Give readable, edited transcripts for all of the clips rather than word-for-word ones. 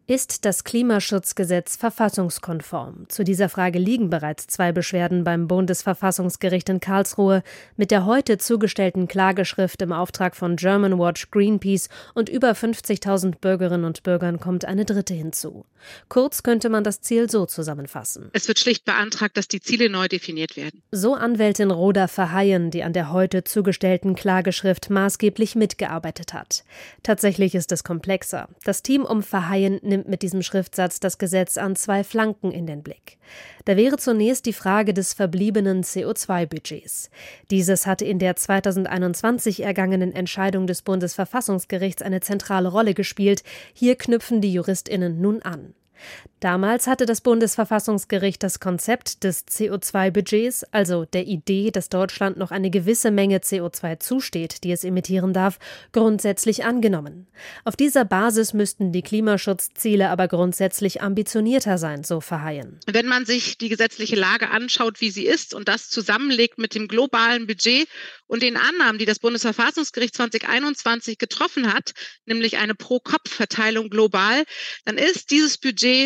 Ist das Klimaschutzgesetz verfassungskonform? Zu dieser Frage liegen bereits 2 Beschwerden beim Bundesverfassungsgericht in Karlsruhe. Mit der heute zugestellten Klageschrift im Auftrag von Germanwatch, Greenpeace und über 50.000 Bürgerinnen und Bürgern kommt eine dritte hinzu. Kurz könnte man das Ziel so zusammenfassen. Es wird schlicht beantragt, dass die Ziele neu definiert werden. So Anwältin Rhoda Verheyen, die an der heute zugestellten Klageschrift maßgeblich mitgearbeitet hat. Tatsächlich ist es komplexer. Das Team um Verheyen nimmt mit diesem Schriftsatz das Gesetz an 2 Flanken in den Blick. Da wäre zunächst die Frage des verbliebenen CO2-Budgets. Dieses hatte in der 2021 ergangenen Entscheidung des Bundesverfassungsgerichts eine zentrale Rolle gespielt. Hier knüpfen die JuristInnen nun an. Damals hatte das Bundesverfassungsgericht das Konzept des CO2-Budgets, also der Idee, dass Deutschland noch eine gewisse Menge CO2 zusteht, die es emittieren darf, grundsätzlich angenommen. Auf dieser Basis müssten die Klimaschutzziele aber grundsätzlich ambitionierter sein, so Verheyen. Wenn man sich die gesetzliche Lage anschaut, wie sie ist, und das zusammenlegt mit dem globalen Budget und den Annahmen, die das Bundesverfassungsgericht 2021 getroffen hat, nämlich eine Pro-Kopf-Verteilung global, dann ist dieses Budget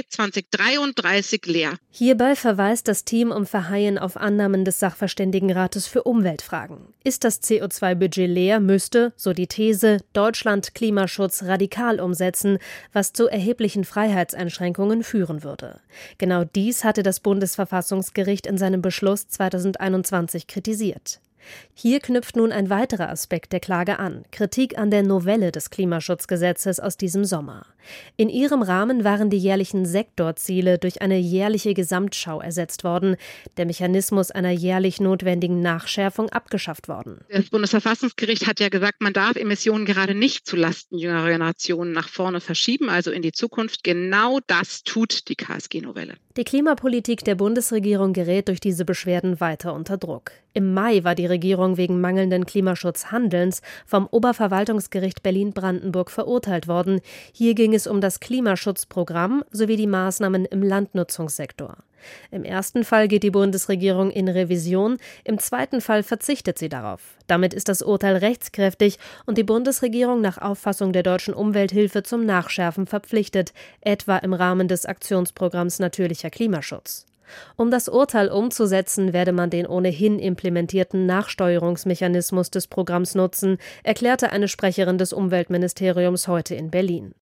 2033 leer. Hierbei verweist das Team um Verheyen auf Annahmen des Sachverständigenrates für Umweltfragen. Ist das CO2-Budget leer, müsste, so die These, Deutschland Klimaschutz radikal umsetzen, was zu erheblichen Freiheitseinschränkungen führen würde. Genau dies hatte das Bundesverfassungsgericht in seinem Beschluss 2021 kritisiert. Hier knüpft nun ein weiterer Aspekt der Klage an: Kritik an der Novelle des Klimaschutzgesetzes aus diesem Sommer. In ihrem Rahmen waren die jährlichen Sektorziele durch eine jährliche Gesamtschau ersetzt worden, der Mechanismus einer jährlich notwendigen Nachschärfung abgeschafft worden. Das Bundesverfassungsgericht hat ja gesagt, man darf Emissionen gerade nicht zulasten jüngerer Generationen nach vorne verschieben, also in die Zukunft. Genau das tut die KSG-Novelle. Die Klimapolitik der Bundesregierung gerät durch diese Beschwerden weiter unter Druck. Im Mai war die Regierung wegen mangelnden Klimaschutzhandelns vom Oberverwaltungsgericht Berlin-Brandenburg verurteilt worden. Hier ging es um das Klimaschutzprogramm sowie die Maßnahmen im Landnutzungssektor. Im ersten Fall geht die Bundesregierung in Revision, im zweiten Fall verzichtet sie darauf. Damit ist das Urteil rechtskräftig und die Bundesregierung nach Auffassung der Deutschen Umwelthilfe zum Nachschärfen verpflichtet, etwa im Rahmen des Aktionsprogramms Natürlicher Klimaschutz. Um das Urteil umzusetzen, werde man den ohnehin implementierten Nachsteuerungsmechanismus des Programms nutzen, erklärte eine Sprecherin des Umweltministeriums heute in Berlin.